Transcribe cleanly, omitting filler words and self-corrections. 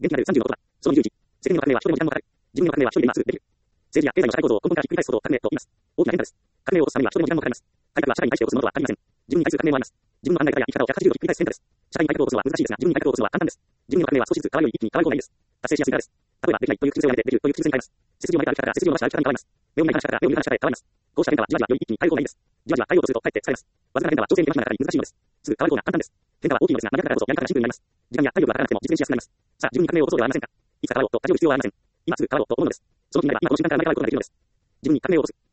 元気なる30のことだ。その21、世間の革命は人でも時間もかかる。自分の革命は一人で今すぐできる。政治や経済の社会構造を根本からひっくり返すことを革命と言います。大きな変化です。革命を起こすためには人でも時間もかかります。改革は社会に対して起こすものとは限りません。自分に対する革命もあります。自分の考え方や生き方を180度ひっくり返す変化です。社会に改革を起こすのは難しいですが、自分に改革を起こすのは簡単です。自分の革命は少しずつ川より一気に川よりないです。達成しやすいからです。例えば、できないという口癖をやめて、できるという口癖に変えます。背筋を曲げた歩き方から背筋を伸ばした歩き方に変わります。目を見ない話し方から目を見る話し方へ変わります。こうした変化はじわじわより一気に変える方がいいです。じわじわ変えようとするとかえって疲れます。わずかな変化は挑戦的な中に難しいのです。すぐ変わる方が簡単です。変化は大きいのですが、苦手だからこそやり方がシンプルになります。時間や体力がかからなくても実現しやすくなります。さあ、自分に革命を起こそうではありませんか。いつか変わろうと立ち寄る必要はありません。今すぐ変わろうと思うのです。その気になれば今この瞬間から生まれ変わることができるのです。自分に革命を起こす。